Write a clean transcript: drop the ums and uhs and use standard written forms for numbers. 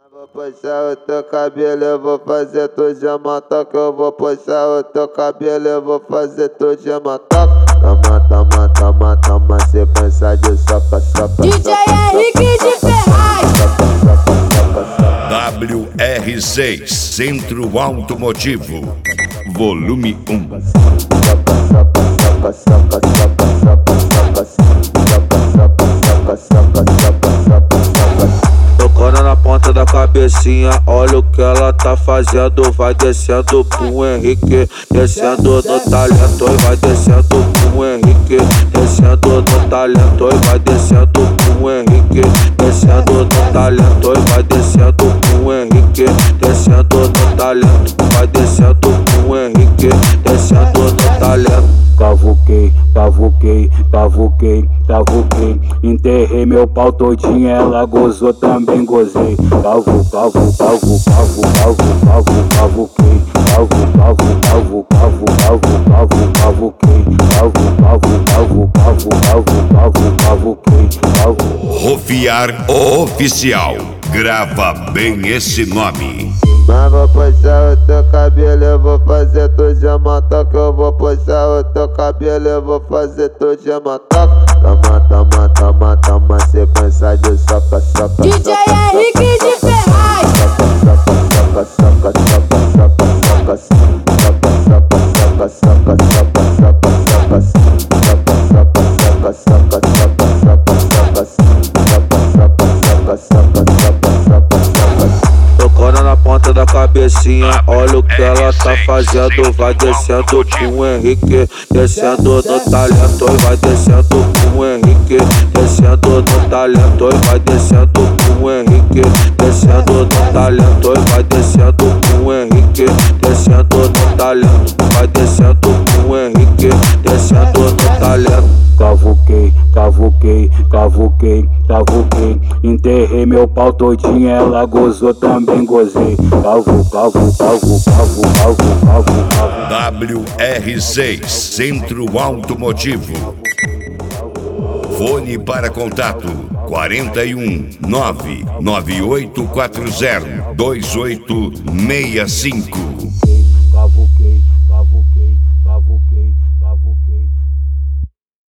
Vou puxar o teu cabelo, eu vou fazer tu gemar, toca. Eu vou puxar o teu cabelo, eu vou fazer tu gemar, toca. Toma, toma, toma, toma, sequência de soca, soca. DJ Henrique de Ferraz. WR6 Centro Automotivo Volume 1. Tocando na ponta da cabecinha, olha o que ela tá fazendo. Vai descendo pro Henrique, descendo no talento. E vai descendo pro Henrique, descendo no talento. E vai descendo pro Henrique, descendo no talento. E vai descendo pro Henrique, descendo no talento. Vai descendo pro Henrique, descendo no talento. Cavuquei, cavuquei, cavuquei, cavuquei. Enterrei meu pau todinho, ela gozou, também gozei. Cavu, cavu, cavu, cavu, cavu, cavu, cavuquei. Cavu, cavu, cavu, cavu, cavu, cavu, cavuquei. Cavu, cavu, cavu, cavu, cavu, cavu, cavuquei. Rofiar Oficial. Grava bem esse nome. Mas vou puxar o teu cabelo, eu vou fazer tu gemar, toca. Eu vou puxar o teu cabelo, eu vou fazer tu gemar, toca. Toma, toma, toma, toma, sequência de soca, soca. DJ Henrique de Ferraz. Soca, soca, soca, soca, soca, soca, soca, soca, soca, soca, soca, soca, soca, soca, soca, soca, tocando na ponta da cabecinha, olha o que ela tá fazendo. Vai descendo pro Henrique, descendo no talento. E vai descendo pro Henrique, descendo no talento. E vai descendo pro Henrique, descendo no talento. E vai descendo pro Henrique, descendo no talento. Vai descendo pro Henrique, descendo no talento. Cavuquei, cavuquei, cavuquei, cavuquei. Enterrei meu pau todinho, ela gozou, também gozei. Cavu, cavu, cavu, cavu, cavu, cavu, cavu. WR6 Centro Automotivo. Fone para contato 41 99840 2865.